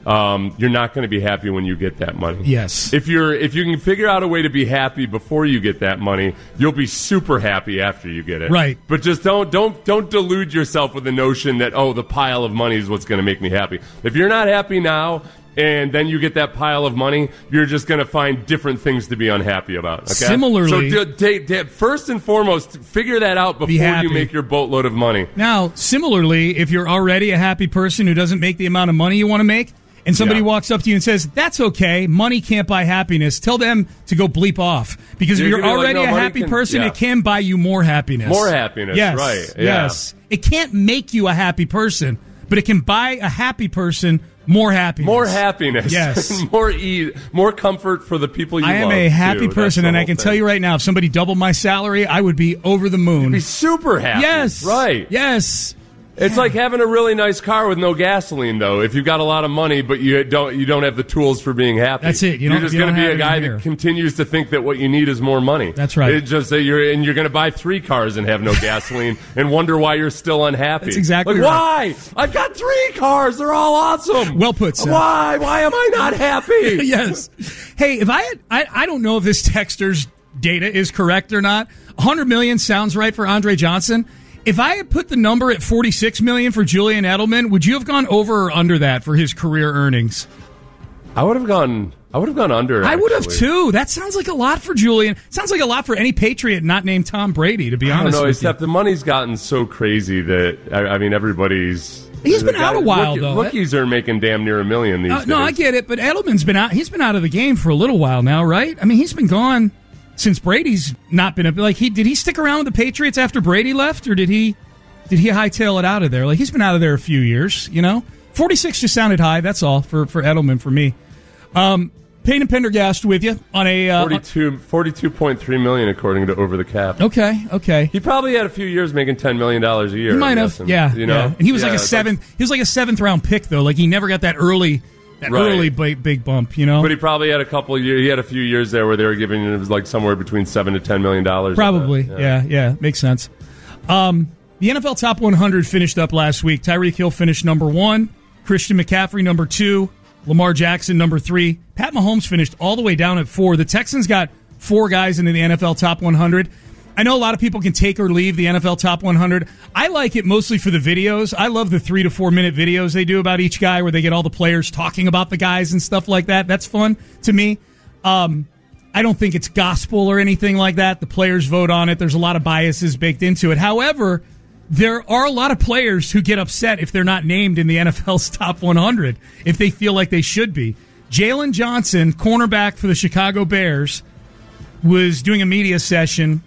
um, you're not going to be happy when you get that money. Yes. If you're if you can figure out a way to be happy before you get that money, you'll be super happy after you get it. Right. But just don't don't don't delude yourself with the notion that, oh, the pile of money is what's going to make me happy. If you're not happy now, and then you get that pile of money, you're just going to find different things to be unhappy about. Okay? Similarly, so d- d- d- first and foremost, figure that out before you make your boatload of money. Now, similarly, if you're already a happy person who doesn't make the amount of money you want to make, and somebody Yeah. walks up to you and says, that's okay, money can't buy happiness, tell them to go bleep off. Because You're if you're gonna be like, already no, a money happy can- person, yeah. it can buy you more happiness. More happiness, yes, right, yeah. Yes. It can't make you a happy person, but it can buy a happy person more happiness. More happiness. Yes. more ease, more comfort for the people you I am love, a happy too. person, That's the and I whole can thing. tell you right now, if somebody doubled my salary, I would be over the moon. Be super happy. Yes. Right. Yes. It's like having a really nice car with no gasoline, though. If you've got a lot of money, but you don't you don't have the tools for being happy. That's it. You You're don't- just you going to don't be have a guy it here. that continues to think that what you need is more money. That's right. It's just that you're and you're going to buy three cars and have no gasoline and wonder why you're still unhappy. That's exactly like, right. Why? I've got three cars. They're all awesome. Well put, Seth. Why? Why am I not happy? Yes. Hey, if I had, I, I don't know if this texter's data is correct or not. one hundred million sounds right for Andre Johnson. If I had put the number at forty-six million for Julian Edelman, would you have gone over or under that for his career earnings? I would have gone. I would have gone under. I would have actually. too. That sounds like a lot for Julian. Sounds like a lot for any Patriot not named Tom Brady, to be I don't honest know, with except you. the money's gotten so crazy that I, I mean everybody's. He's been the out a while, though. Rookies are making damn near a million these Uh, days. no, I get it, but Edelman's been out. He's been out of the game for a little while now, right? I mean, he's been gone since Brady's not been like he did. He stick around with the Patriots after Brady left, or did he? Did he hightail it out of there? Like, he's been out of there a few years, you know? forty-six just sounded high, that's all, for, for Edelman, for me. Um, Payne and Pendergast with you on a... Uh, forty-two, forty-two point three million according to Over the Cap. Okay, okay. He probably had a few years making ten million dollars a year. He might I'm have, guessing. yeah. You know? yeah. And he was Yeah, like a it's seventh... he was like a seventh-round pick, though. Like, he never got that early... That Right. early big, big bump, you know? But he probably had a couple of years. He had a few years there where they were giving him like somewhere between seven to ten million dollars. Probably, yeah. yeah, yeah, makes sense. Um, the N F L Top one hundred finished up last week. Tyreek Hill finished number one, Christian McCaffrey number two, Lamar Jackson number three. Pat Mahomes finished all the way down at four. The Texans got four guys into the N F L Top one hundred. I know a lot of people can take or leave the N F L Top one hundred. I like it mostly for the videos. I love the three to four minute videos they do about each guy where they get all the players talking about the guys and stuff like that. That's fun to me. Um, I don't think it's gospel or anything like that. The players vote on it. There's a lot of biases baked into it. However, there are a lot of players who get upset if they're not named in the N F L's Top one hundred, if they feel like they should be. Jalen Johnson, cornerback for the Chicago Bears, was doing a media session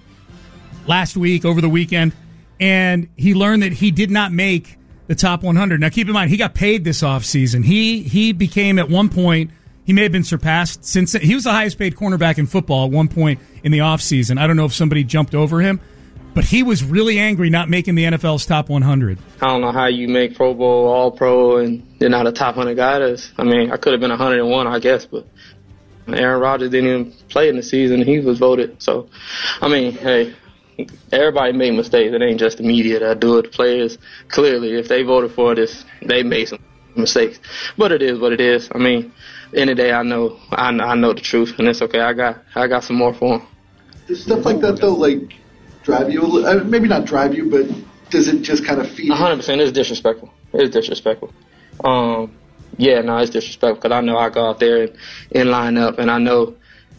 last week, over the weekend, and he learned that he did not make the top one hundred. Now, keep in mind, he got paid this offseason. He he became, at one point, he may have been surpassed. Since he was the highest paid cornerback in football at one point in the offseason. I don't know if somebody jumped over him, but he was really angry not making the N F L's top one hundred. I don't know how you make Pro Bowl, All-Pro, and you're not a top one hundred guy. That's, I mean, I could have been one hundred one, I guess, but Aaron Rodgers didn't even play in the season. He was voted. So, I mean, hey, everybody made mistakes. It ain't just the media that do it. The players, clearly, if they voted for this, they made some mistakes. But it is what it is. I mean, at the end of the day, I know, I, I know the truth, and it's okay. I got, I got some more for him. Does stuff like that, though, like, drive you a little, uh, maybe not drive you, but does it just kind of feed you? one hundred percent. It's disrespectful. It's disrespectful. Um, yeah, no, it's disrespectful because I know I go out there and, and line up, and I know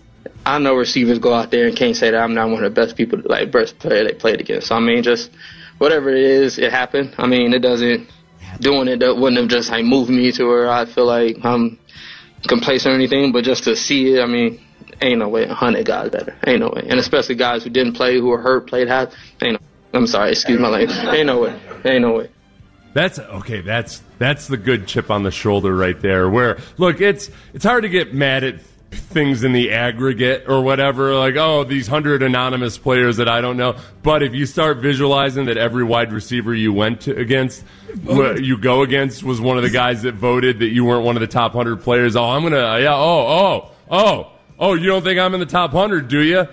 I know receivers go out there and can't say that I'm not one of the best people, like, best player they played against. So, I mean, just whatever it is, it happened. I mean, it doesn't, doing it that wouldn't have just, like, moved me to where I feel like I'm complacent or anything, but just to see it, I mean, ain't no way one hundred guys better. Ain't no way. And especially guys who didn't play, who were hurt, played half. Ain't no, I'm sorry, excuse my language. Ain't no way. Ain't no way. That's okay. That's that's the good chip on the shoulder right there. Where look, it's it's hard to get mad at things in the aggregate or whatever. Like, oh, these hundred anonymous players that I don't know. But if you start visualizing that every wide receiver you went to against, wh- you go against, was one of the guys that voted that you weren't one of the top hundred players. Oh, I'm gonna, yeah. Oh, oh, oh, oh. You don't think I'm in the top hundred, do you?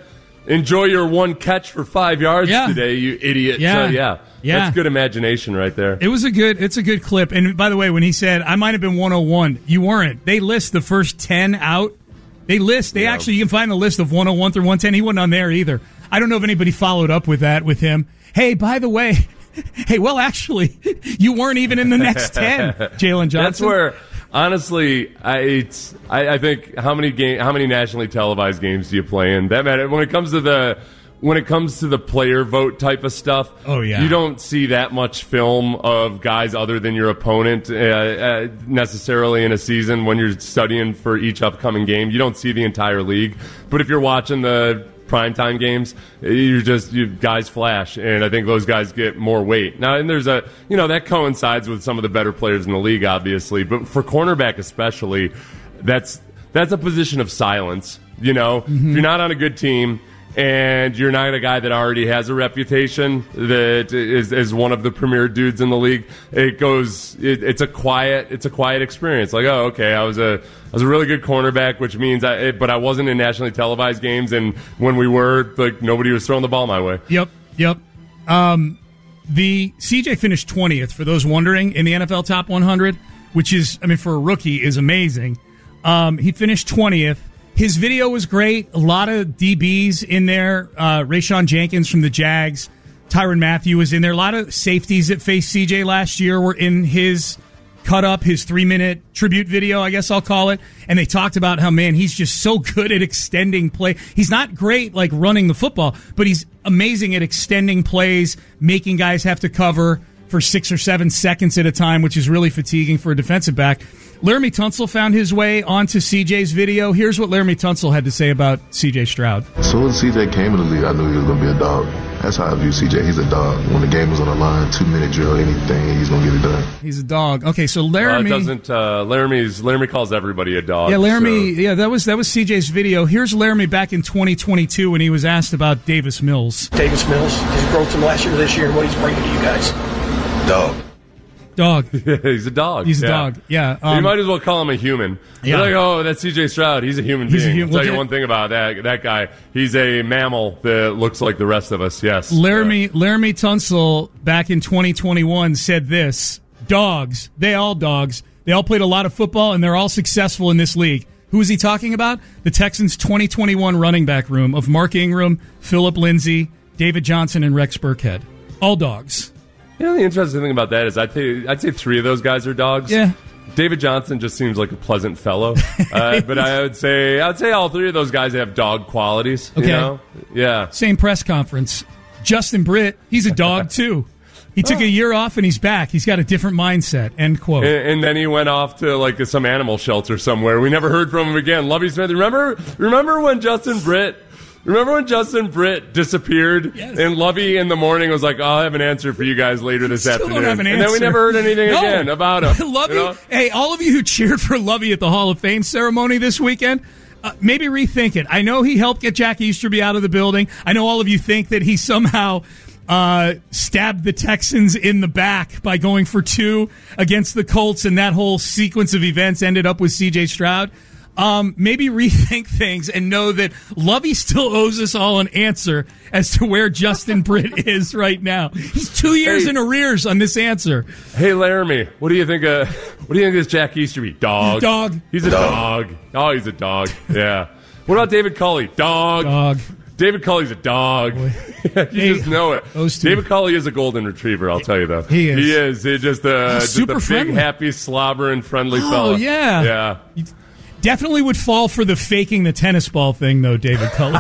enjoy your one catch for five yards Yeah. today, you idiot. Yeah. So, yeah. Yeah. That's good imagination right there. It was a good. It's a good clip. And by the way, when he said I might have been one oh one, you weren't. They list the first ten out. They list. They Yeah. actually you can find the list of one oh one through one ten. He wasn't on there either. I don't know if anybody followed up with that with him. Hey, by the way, hey, well, actually, you weren't even in the next ten, Jalen Johnson. That's where, honestly, I, it's, I I think how many game how many nationally televised games do you play in? That matter when it comes to the. When it comes to the player vote type of stuff, oh yeah, you don't see that much film of guys other than your opponent uh, uh, necessarily in a season when you're studying for each upcoming game. You don't see the entire league. But if you're watching the primetime games, you just you guys flash, and I think those guys get more weight. Now, and there's a you know that coincides with some of the better players in the league, obviously, but for cornerback especially, that's that's a position of silence. You know, Mm-hmm. if you're not on a good team. And you're not a guy that already has a reputation that is, is one of the premier dudes in the league. It goes. It, it's a quiet. It's a quiet experience. Like, oh, okay, I was a I was a really good cornerback, which means I. It, but I wasn't in nationally televised games, and when we were, like, nobody was throwing the ball my way. Yep. Yep. Um, the C J finished twentieth for those wondering in the N F L Top one hundred, which is, I mean, for a rookie, is amazing. Um, he finished twentieth. His video was great. A lot of D Bs in there. Uh, Rayshawn Jenkins from the Jags. Tyrann Mathieu was in there. A lot of safeties that faced C J last year were in his cut up, his three-minute tribute video, I guess I'll call it. And they talked about how, man, he's just so good at extending play. He's not great, like, running the football, but he's amazing at extending plays, making guys have to cover for six or seven seconds at a time, which is really fatiguing for a defensive back. Laramie Tunsil found his way onto C J's video. Here's what Laramie Tunsil had to say about C J Stroud. As soon as C J came in the league, I knew he was going to be a dog. That's how I view C J. He's a dog. When the game was on the line, two-minute drill, anything, he's going to get it done. He's a dog. Okay, so Laramie... Uh, doesn't, uh, Laramie's, Laramie calls everybody a dog. Yeah, Laramie, so. yeah, that was that was C J's video. Here's Laramie back in twenty twenty-two when he was asked about Davis Mills. Davis Mills, his growth from last year to this year, and what he's bringing to you guys. Dog. Dog. He's a dog. He's a yeah. dog, yeah. Um, you might as well call him a human. Yeah. You're like, oh, that's C J Stroud. He's a human He's a being. human- I'll tell well, you one thing about that that guy. He's a mammal that looks like the rest of us, yes. Laramie, Laramie Tunsil back in twenty twenty-one said this, dogs, they all dogs, they all played a lot of football and they're all successful in this league. Who is he talking about? The Texans' twenty twenty-one running back room of Mark Ingram, Phillip Lindsay, David Johnson, and Rex Burkhead. All dogs. You know, the interesting thing about that is I'd say, I'd say three of those guys are dogs. Yeah. David Johnson just seems like a pleasant fellow. uh, but I would say I'd say all three of those guys have dog qualities. Okay. You know? Yeah. Same press conference. Justin Britt, he's a dog too. He took a year off and he's back. He's got a different mindset. End quote. And, and then he went off to like some animal shelter somewhere. We never heard from him again. Lovie Smith. Remember? Remember when Justin Britt? Remember when Justin Britt disappeared? Yes. And Lovie in the morning was like, oh, "I'll have an answer for you guys later this Still afternoon." don't have an and then we answer. never heard anything No. again about him. Lovie, you know? hey, all of you who cheered for Lovie at the Hall of Fame ceremony this weekend, uh, maybe rethink it. I know he helped get Jack Easterby out of the building. I know all of you think that he somehow uh, stabbed the Texans in the back by going for two against the Colts, and that whole sequence of events ended up with C J Stroud. Um, maybe rethink things and know that Lovie still owes us all an answer as to where Justin Britt is right now. He's two years Hey. in arrears on this answer. Hey, Laramie, what do you think? Of, what do you think of this Jack Easterby? Dog. Dog. He's a dog. Dog. Oh, he's a dog. Yeah. What about David Culley? Dog. Dog. David Culley's a dog. you Hey, just know it. those two. David Culley is a golden retriever, I'll tell you, though. He is. He is. He's just a, just super a big, friendly. happy, slobbering, friendly Oh, fella. yeah. Yeah. Definitely would fall for the faking the tennis ball thing, though, David Culley.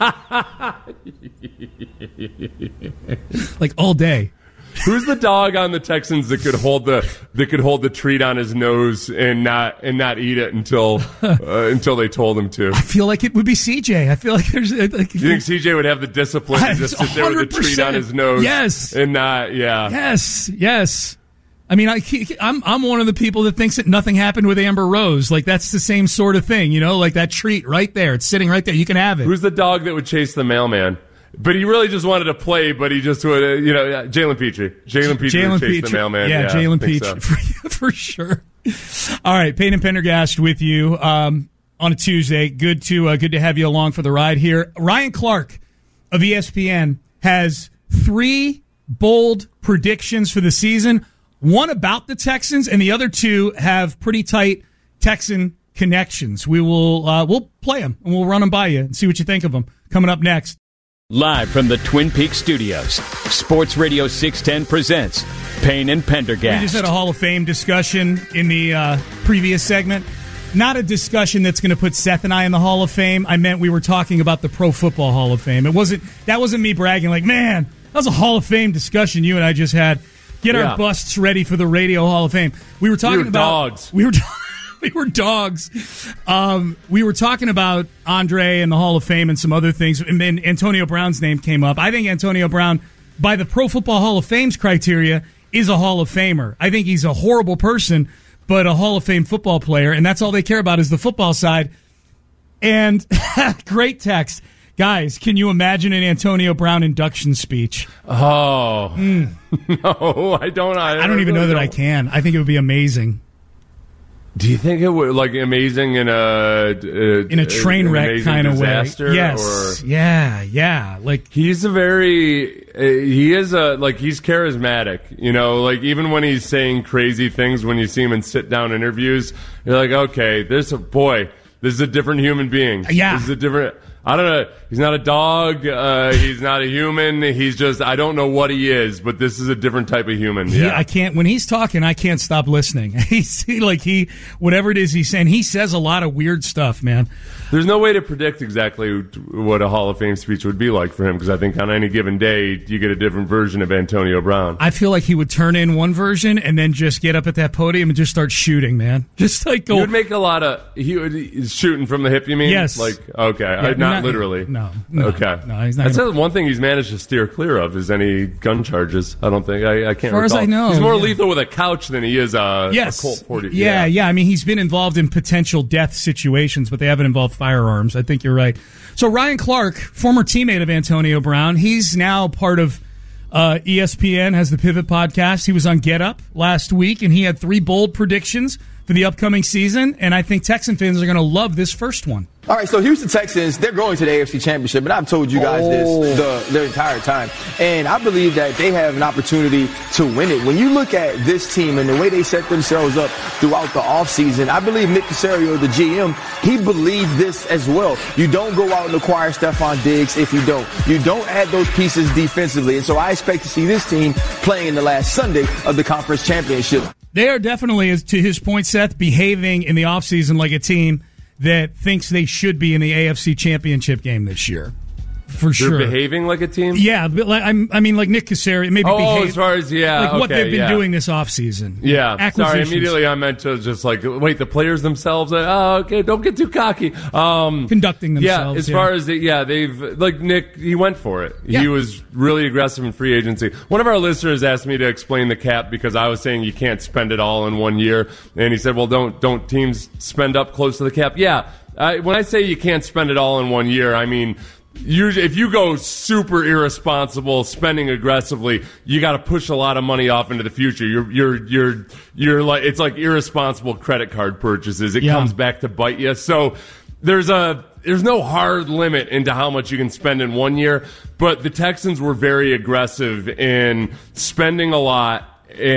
Like all day. Who's the dog on the Texans that could hold the that could hold the treat on his nose and not and not eat it until uh, until they told him to? I feel like it would be C J. I feel like there's. Like, Do you think C J would have the discipline to just sit there with the treat on his nose? Yes. And not, yeah. Yes, yes. I mean, I, I'm I'm one of the people that thinks that nothing happened with Amber Rose. Like, that's the same sort of thing, you know? Like, that treat right there. It's sitting right there. You can have it. Who's the dog that would chase the mailman? But he really just wanted to play, but he just would, uh, you know, uh, Jalen Petrie. Jalen Petrie Jalen would chase Petrie. the mailman. Yeah, Yeah, Jalen I think Petrie, so. for, for sure. All right, Peyton Pendergast with you um, on a Tuesday. Good to uh, good to have you along for the ride here. Ryan Clark of E S P N has three bold predictions for the season, one about the Texans, and the other two have pretty tight Texan connections. We will uh, we'll play them, and we'll run them by you and see what you think of them. Coming up next. Live from the Twin Peaks studios, Sports Radio six ten presents Payne and Pendergast. We just had a Hall of Fame discussion in the uh, previous segment. Not a discussion that's going to put Seth and I in the Hall of Fame. I meant we were talking about the Pro Football Hall of Fame. It wasn't that wasn't me bragging like, man, that was a Hall of Fame discussion you and I just had. Get yeah. our busts ready for the Radio Hall of Fame. We were talking we were about dogs. We were we were dogs. Um, we were talking about Andre and the Hall of Fame and some other things, and then Antonio Brown's name came up. I think Antonio Brown, by the Pro Football Hall of Fame's criteria, is a Hall of Famer. I think he's a horrible person, but a Hall of Fame football player, and that's all they care about is the football side. And great text. Guys, can you imagine an Antonio Brown induction speech? Oh. Mm. No, I don't. I, I don't even know that don't. I can. I think it would be amazing. Do you think it would, like, amazing in a... Uh, in a train wreck kind of way. Yes. Or? Yeah, yeah. Like, he's a very... Uh, he is a... Like, he's charismatic. You know, like, even when he's saying crazy things, when you see him in sit-down interviews, you're like, okay, this a... Boy, this is a different human being. Yeah. This is a different... I don't know. He's not a dog. Uh, he's not a human. He's just, I don't know what he is, but this is a different type of human. He, yeah. I can't, when he's talking, I can't stop listening. He's he, like, he, whatever it is he's saying, he says a lot of weird stuff, man. There's no way to predict exactly what a Hall of Fame speech would be like for him, because I think on any given day, you get a different version of Antonio Brown. I feel like he would turn in one version and then just get up at that podium and just start shooting, man. Just like go. He would make a lot of, he would, he's shooting from the hip, you mean? Yes. Like, okay. Yeah, I, not, not literally. No. no okay. No, he's not. That's gonna... one thing he's managed to steer clear of is any gun charges. I don't think. I, I can't As far recall. as I know. He's more yeah. lethal with a couch than he is a, yes. a Colt forty. Yeah, yeah, yeah. I mean, he's been involved in potential death situations, but they haven't involved firearms. I think you're right. So Ryan Clark, former teammate of Antonio Brown, he's now part of uh, E S P N, has the Pivot podcast. He was on Get Up last week, and he had three bold predictions for the upcoming season, and I think Texan fans are going to love this first one. All right, so Houston Texans, they're going to the A F C Championship, and I've told you guys oh. this the, the entire time. And I believe that they have an opportunity to win it. When you look at this team and the way they set themselves up throughout the offseason, I believe Nick Caserio, the G M, he believes this as well. You don't go out and acquire Stephon Diggs if you don't. You don't add those pieces defensively. And so I expect to see this team playing in the last Sunday of the conference championship. They are definitely, to his point, Seth, behaving in the offseason like a team that thinks they should be in the A F C Championship game this year. For They're sure. behaving like a team? Yeah, but like, I'm, I mean, like Nick Caserio, maybe oh, behave, as far as, yeah, like okay, what they've been yeah. doing this offseason. Yeah, sorry, immediately I meant to just like, wait, the players themselves, uh, oh, okay, don't get too cocky. Um, Conducting themselves. Yeah, as yeah. far as, the, yeah, they've, like Nick, he went for it. Yeah. He was really aggressive in free agency. One of our listeners asked me to explain the cap because I was saying you can't spend it all in one year. And he said, well, don't, don't teams spend up close to the cap? Yeah, I, when I say you can't spend it all in one year, I mean, Usually, if you go super irresponsible, spending aggressively, you got to push a lot of money off into the future. You're, you're, you're, you're like, it's like irresponsible credit card purchases. It yeah. comes back to bite you. So there's a, there's no hard limit into how much you can spend in one year. But the Texans were very aggressive in spending a lot.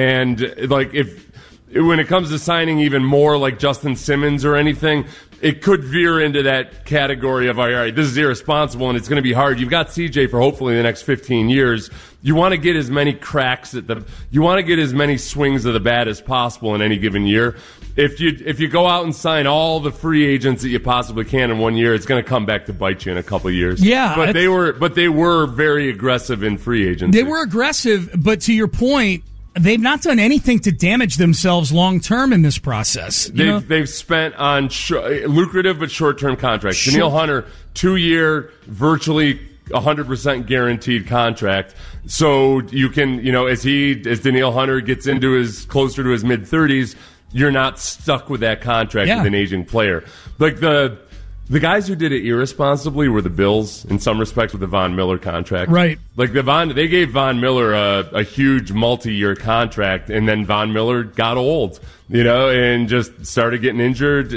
And like, if, when it comes to signing even more like Justin Simmons or anything, it could veer into that category of, all right, this is irresponsible and it's going to be hard. You've got C J for hopefully the next fifteen years. You want to get as many cracks at the, you want to get as many swings of the bat as possible in any given year. If you, if you go out and sign all the free agents that you possibly can in one year, it's going to come back to bite you in a couple of years. Yeah. But they were, but they were very aggressive in free agency. They were aggressive, but to your point, they've not done anything to damage themselves long term in this process. You They've, know? they've spent on sh- lucrative but short term contracts. Sure. Danielle Hunter, two year, virtually one hundred percent guaranteed contract. So you can, you know, as he, as Danielle Hunter gets into his, closer to his mid thirties, you're not stuck with that contract Yeah. with an aging player. Like the, The guys who did it irresponsibly were the Bills in some respects with the Von Miller contract. Right. Like the Von, they gave Von Miller a, a huge multi-year contract, and then Von Miller got old, you know, and just started getting injured.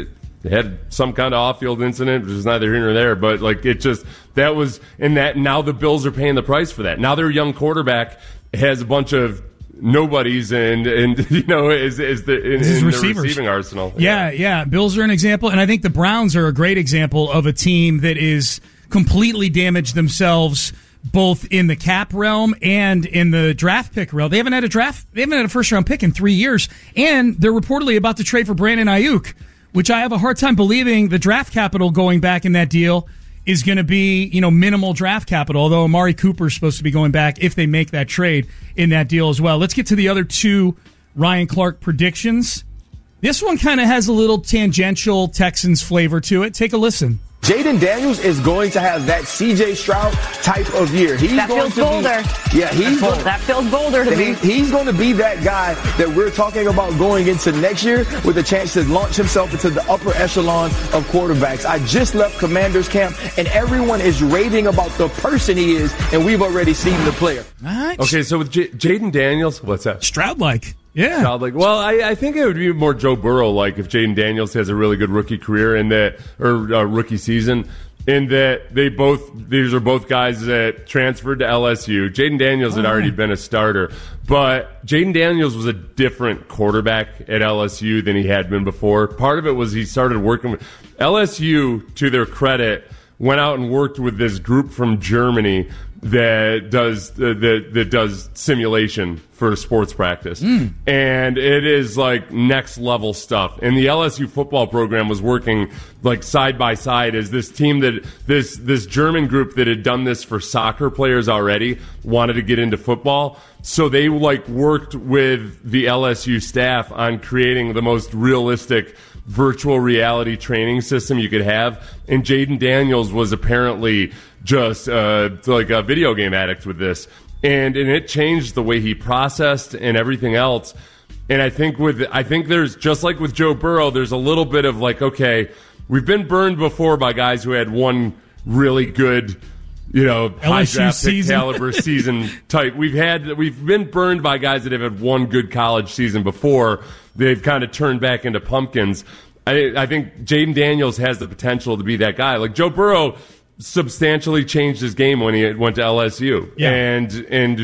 had some kind of off-field incident, which is neither here nor there. But like it just that was in that. Now the Bills are paying the price for that. Now their young quarterback has a bunch of nobodies and and you know is is the in, in the receiving arsenal. Yeah, yeah, yeah. Bills are an example, and I think the Browns are a great example of a team that is completely damaged themselves, both in the cap realm and in the draft pick realm. They haven't had a draft, they haven't had a first round pick in three years, and they're reportedly about to trade for Brandon Ayuk, which I have a hard time believing the draft capital going back in that deal is going to be, you know, minimal draft capital, although Amari Cooper is supposed to be going back if they make that trade in that deal as well. Let's get to the other two Ryan Clark predictions. This one kind of has a little tangential Texans flavor to it. Take a listen. Jaden Daniels is going to have that C J Stroud type of year. He's that going feels to bolder. Be, yeah, he's that, going, that feels bolder to he, me. He's going to be that guy that we're talking about going into next year with a chance to launch himself into the upper echelon of quarterbacks. I just left Commanders camp, and everyone is raving about the person he is, and we've already seen the player. Right. Okay, so with J- Jaden Daniels, what's that? Stroud-like. Yeah. Stroud-like. Well, I, I think it would be more Joe Burrow-like if Jaden Daniels has a really good rookie career in that, or uh, rookie season. In that they both, these are both guys that transferred to L S U. Jaden Daniels had already been a starter, but Jaden Daniels was a different quarterback at L S U than he had been before. Part of it was he started working with L S U, to their credit, went out and worked with this group from Germany that does uh, that that does simulation for sports practice, mm. and it is like next level stuff. And the L S U football program was working like side by side as this team that this this German group that had done this for soccer players already wanted to get into football. So they like worked with the L S U staff on creating the most realistic virtual reality training system you could have. And Jaden Daniels was apparently just uh, like a video game addict with this. And and it changed the way he processed and everything else. And I think with I think there's, just like with Joe Burrow, there's a little bit of like, okay, we've been burned before by guys who had one really good, you know, high draft pick caliber season type. We've had we've been burned by guys that have had one good college season before. They've kind of turned back into pumpkins. I, I think Jaden Daniels has the potential to be that guy. Like Joe Burrow substantially changed his game when he went to L S U, yeah. and and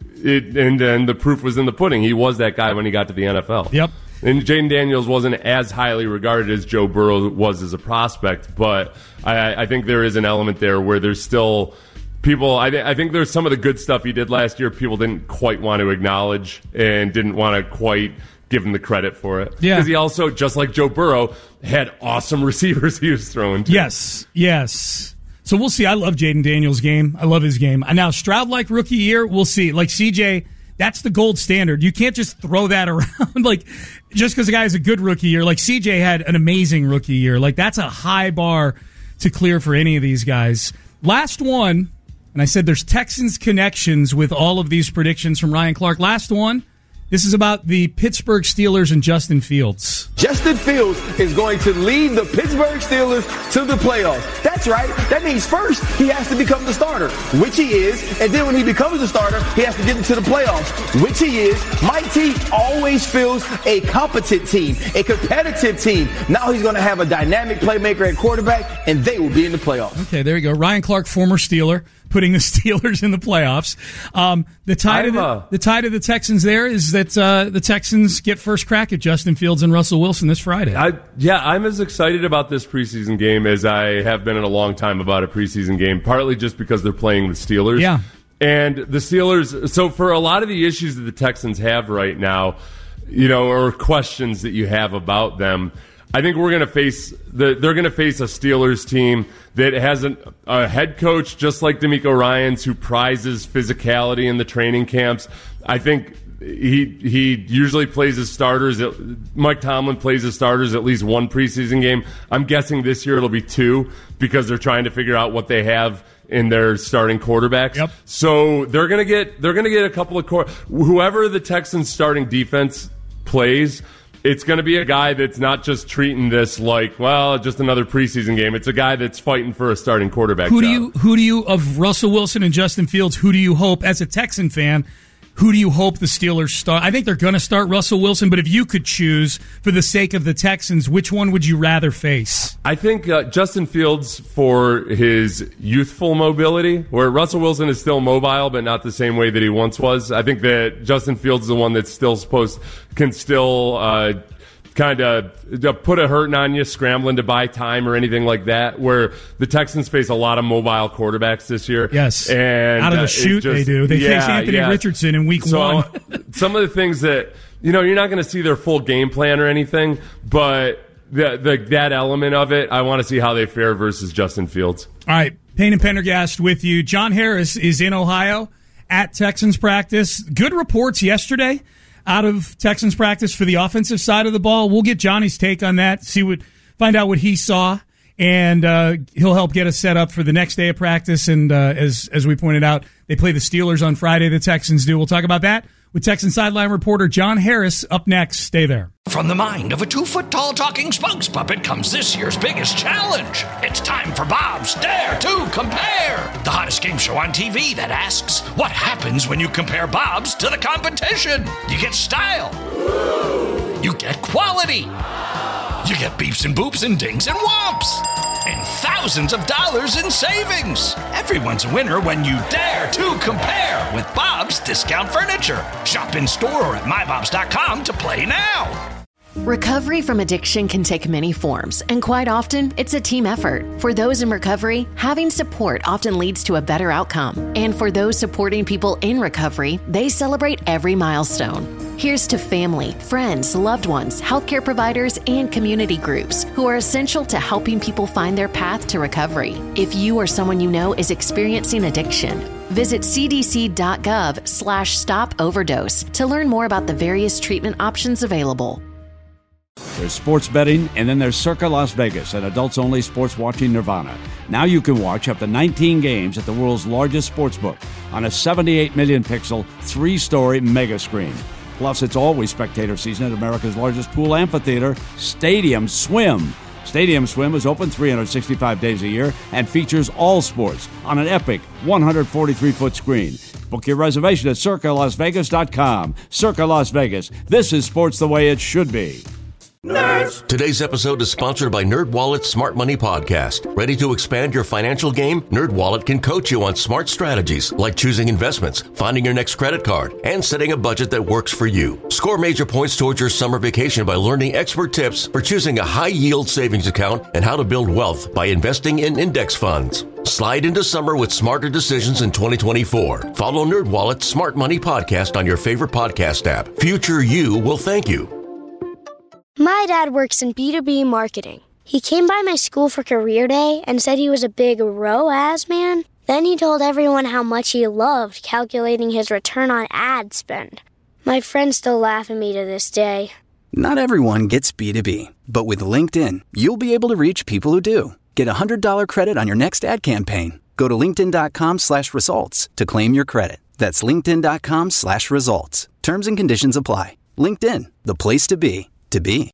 it and and the proof was in the pudding. He was that guy when he got to the N F L. Yep. And Jaden Daniels wasn't as highly regarded as Joe Burrow was as a prospect, but I, I think there is an element there where there's still people. I, th- I think there's some of the good stuff he did last year people didn't quite want to acknowledge and didn't want to quite give him the credit for it. Yeah. Because he also, just like Joe Burrow, had awesome receivers he was throwing to. Yes, yes. So we'll see. I love Jaden Daniels' game. I love his game. Now, Stroud-like rookie year, we'll see. Like C J, that's the gold standard. You can't just throw that around. Like, just because a guy has a good rookie year. Like, C J had an amazing rookie year. Like, that's a high bar to clear for any of these guys. Last one, and I said there's Texans connections with all of these predictions from Ryan Clark. Last one. This is about the Pittsburgh Steelers and Justin Fields. Justin Fields is going to lead the Pittsburgh Steelers to the playoffs. That's right. That means first he has to become the starter, which he is. And then when he becomes the starter, he has to get into the playoffs, which he is. Mike T always feels a competent team, a competitive team. Now he's going to have a dynamic playmaker at quarterback, and they will be in the playoffs. Okay, there you go. Ryan Clark, former Steeler, putting the Steelers in the playoffs. Um, the tie to the, the tie to the Texans there is that uh, the Texans get first crack at Justin Fields and Russell Wilson this Friday. I, yeah, I'm as excited about this preseason game as I have been in a long time about a preseason game, partly just because they're playing the Steelers. Yeah. And the Steelers, so for a lot of the issues that the Texans have right now, you know, or questions that you have about them, I think we're going to face the. They're going to face a Steelers team that has an, a head coach just like DeMeco Ryans who prizes physicality in the training camps. I think he he usually plays his starters. Mike Tomlin plays his starters at least one preseason game. I'm guessing this year it'll be two because they're trying to figure out what they have in their starting quarterbacks. Yep. So they're going to get they're going to get a couple of core, whoever the Texans starting defense plays. It's going to be a guy that's not just treating this like, well, just another preseason game. It's a guy that's fighting for a starting quarterback Who do job. you, who do you, of Russell Wilson and Justin Fields, who do you hope, as a Texan fan, who do you hope the Steelers start? I think they're going to start Russell Wilson, but if you could choose for the sake of the Texans, which one would you rather face? I think uh, Justin Fields for his youthful mobility, where Russell Wilson is still mobile, but not the same way that he once was. I think that Justin Fields is the one that's still supposed, can still uh, kind of put a hurting on you, scrambling to buy time or anything like that, where the Texans face a lot of mobile quarterbacks this year. Yes. And out of the uh, chute just, they do. They yeah, face Anthony yeah. Richardson in week so, one. Some of the things that, you know, you're not going to see their full game plan or anything, but the, the that element of it, I want to see how they fare versus Justin Fields. All right. Payne and Pendergast with you. John Harris is in Ohio at Texans practice. Good reports yesterday out of Texans practice for the offensive side of the ball. We'll get Johnny's take on that, see what, find out what he saw, and uh, he'll help get us set up for the next day of practice. And uh, as as we pointed out, they play the Steelers on Friday. The Texans do. We'll talk about that with Texans sideline reporter John Harris up next. Stay there. From the mind of a two-foot-tall talking spokes puppet comes this year's biggest challenge. It's time for Bob's Dare to Compare, the hottest game show on T V that asks, what happens when you compare Bob's to the competition? You get style. You get quality. You get beeps and boops and dings and whomps. And thousands of dollars in savings. Everyone's a winner when you dare to compare with Bob's Discount Furniture. Shop in store or at my bobs dot com to play now. Recovery from addiction can take many forms, and quite often, it's a team effort. For those in recovery, having support often leads to a better outcome. And for those supporting people in recovery, they celebrate every milestone. Here's to family, friends, loved ones, healthcare providers, and community groups who are essential to helping people find their path to recovery. If you or someone you know is experiencing addiction, visit cdc.gov slash stop overdose to learn more about the various treatment options available. There's sports betting, and then there's Circa Las Vegas, an adults-only sports watching nirvana. Now you can watch up to nineteen games at the world's largest sportsbook on a seventy-eight million pixel, three-story mega screen. Plus, it's always spectator season at America's largest pool amphitheater, Stadium Swim. Stadium Swim is open three hundred sixty-five days a year and features all sports on an epic one hundred forty-three foot screen. Book your reservation at circa las vegas dot com. Circa Las Vegas. This is sports the way it should be. Nerds. Today's episode is sponsored by NerdWallet's Smart Money Podcast. Ready to expand your financial game? NerdWallet can coach you on smart strategies like choosing investments, finding your next credit card, and setting a budget that works for you. Score major points towards your summer vacation by learning expert tips for choosing a high-yield savings account and how to build wealth by investing in index funds. Slide into summer with smarter decisions in twenty twenty-four. Follow NerdWallet's Smart Money Podcast on your favorite podcast app. Future you will thank you. My dad works in B two B marketing. He came by my school for career day and said he was a big R O A S man. Then he told everyone how much he loved calculating his return on ad spend. My friends still laugh at me to this day. Not everyone gets B two B, but with LinkedIn, you'll be able to reach people who do. Get a one hundred dollars credit on your next ad campaign. Go to linkedin.com slash results to claim your credit. That's linkedin.com slash results. Terms and conditions apply. LinkedIn, the place to be, to be.